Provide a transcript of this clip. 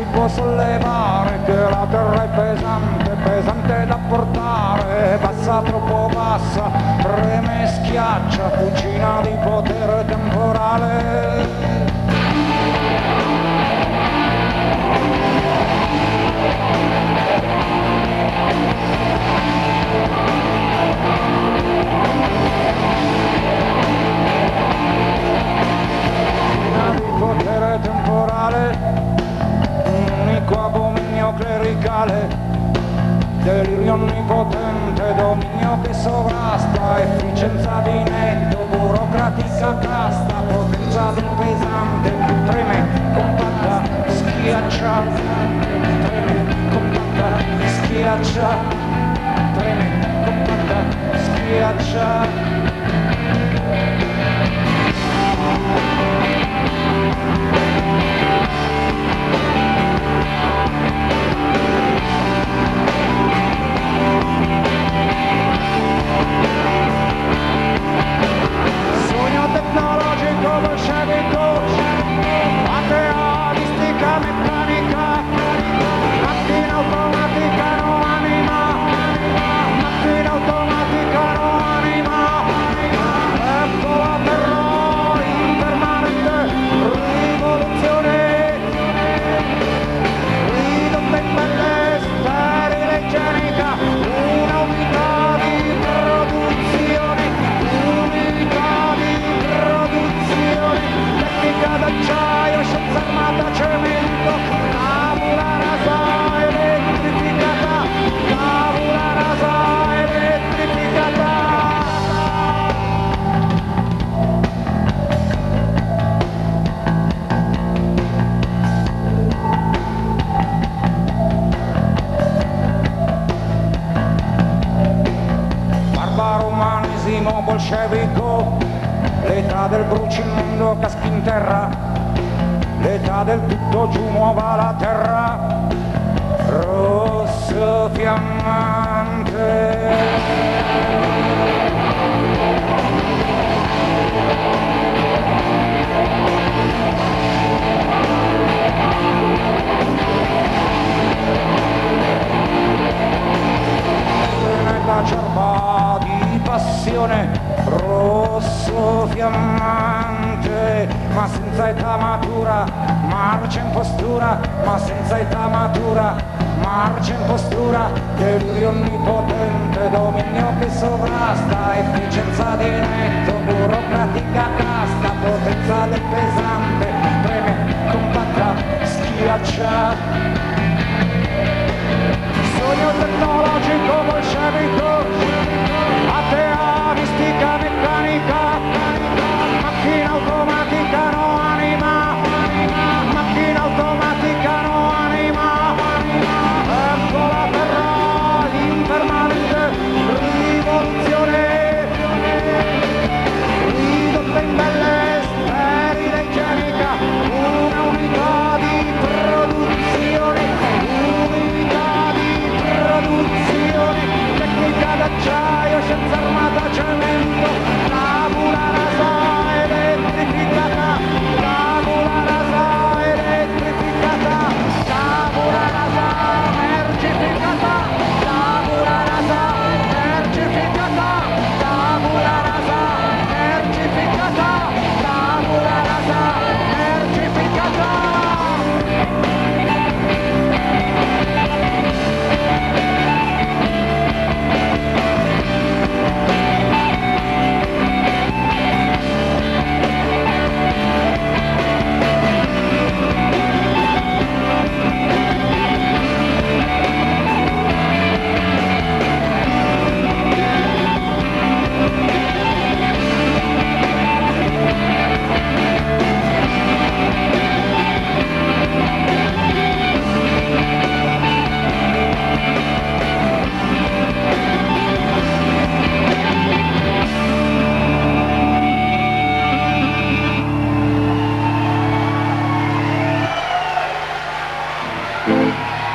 può sollevare, che la terra è pesante, pesante da portare, bassa, troppo bassa, preme e schiaccia, fucina di potere temporale. Potere temporale, un unico abominio clericale, delirio onnipotente, dominio che sovrasta, efficienza di netto, burocratica casta, potenza del pesante, treme, compatta, schiaccia, treme, compatta, schiaccia, treme, compatta, schiaccia. Sogno tecnologico bolscevico, ateistica meccanica, macchina automatica no anima, macchina automatica no anima, ecco la terrore impermanente, rivoluzione, ridotta in pelle sterile igienica, una unità di produzione, tecnica d'acciaio, scienza armata, cemento, tabula rasa elettrificata, tabula rasa elettrificata. Barbaro umanesimo bolscevico, l'età del bruci il mondo caschi in terra, l'età del tutto giù muova la terra, rosso fiammante. Nella ciarpa di passione, rosso fiammante, ma senza età matura, marcia in postura, ma senza età matura, marcia in postura, delirio onnipotente, dominio che sovrasta, efficienza di netto, burocratica casta, potenza del pesante,